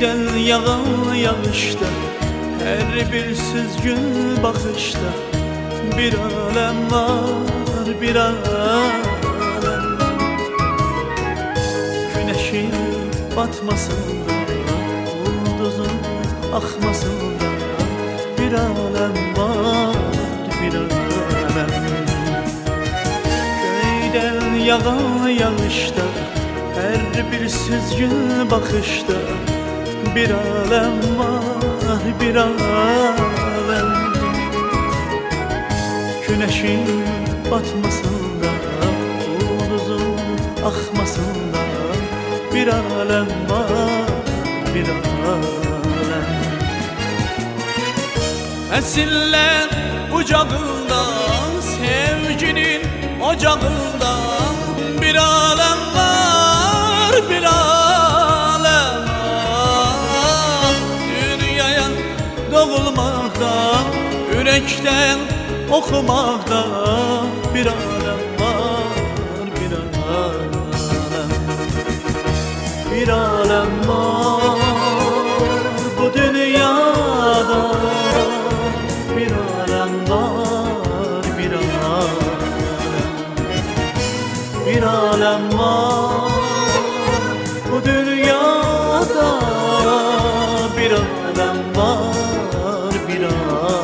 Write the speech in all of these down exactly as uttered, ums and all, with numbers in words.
Göydən yağan yağışda, her bir süzgün bakışta bir alem var, bir alem. Güneşin batmasında, ulduzun akmasında bir alem var, bir alem. Göydən yağan yağışda, her bir süzgün bakışta bir alem var, bir alem. Güneşin batmasında, ulduzun akmasında bir alem var, bir alem. Nesiller ucağında, sevginin ocağında bir alem var, bir alem. Dünyaya doğulmakta, yürekten okumakta bir alem var, bir alem. Bir alem var bu dünyada, bir alem var, bir alem. Bir alem var bu dünyada, bir alem var, bir alem.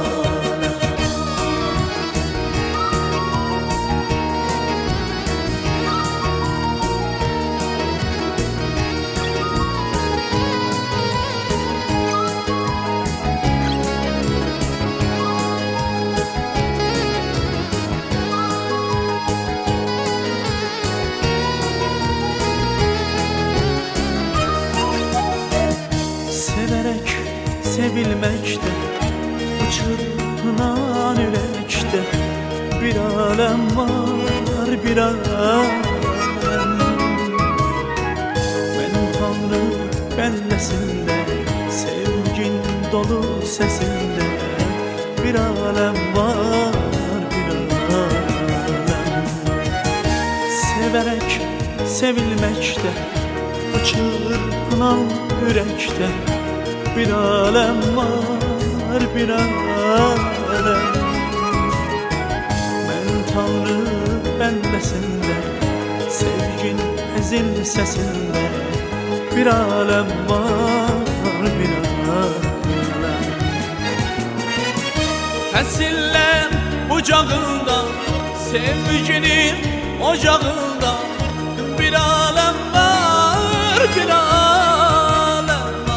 Severek sevilmekte, bu çırpınan yürekte bir alem var, bir alem. Ben Tanrı bellesinde, sevgin dolu sesinde bir alem var, bir alem. Severek sevilmekte, bu çırpınan yürekte bir alem var, bir alem. Ben Tanrı bellesinde, sevgin ezil sesinde bir alem var, bir alem. Nesiller bucağında, sevginin ocağında bir alem var, bir alem.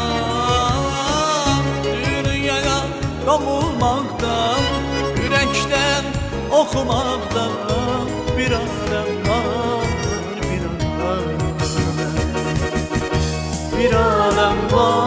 Dünyaya doğulmakta, yürekten okumakta bir alem var, bir alem. Bir alem var.